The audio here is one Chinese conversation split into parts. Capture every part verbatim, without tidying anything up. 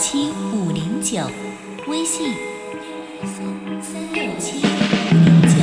七五零九，微信三三六七五零九。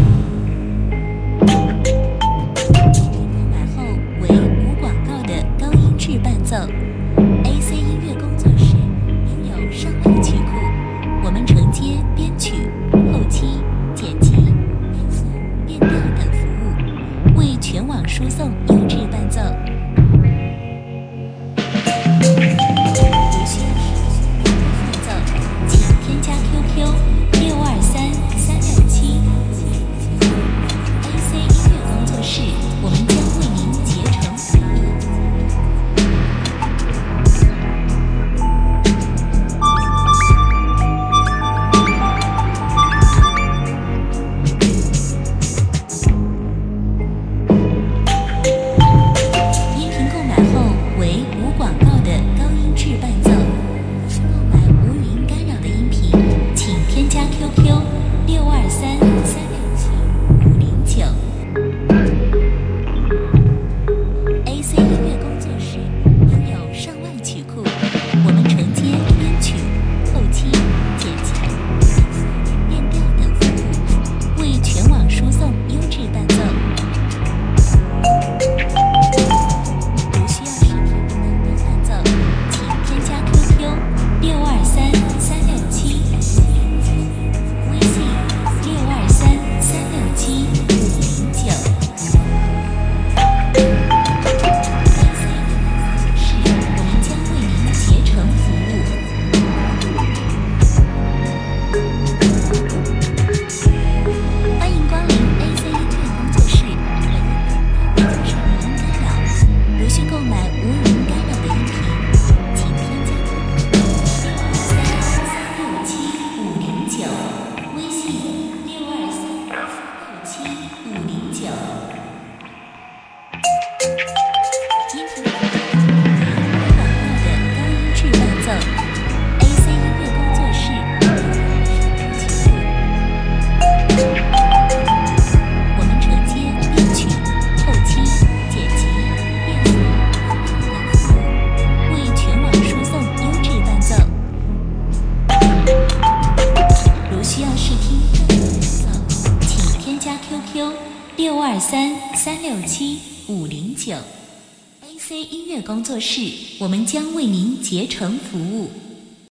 购买后为无广告的高音质伴奏。A C 音乐工作室拥有上万曲库，我们承接编曲、后期、剪辑、变速、变调等服务，为全网输送优质伴奏。Q Q 六二三三六七五零九 A C 音乐工作室，我们将为您竭诚服务。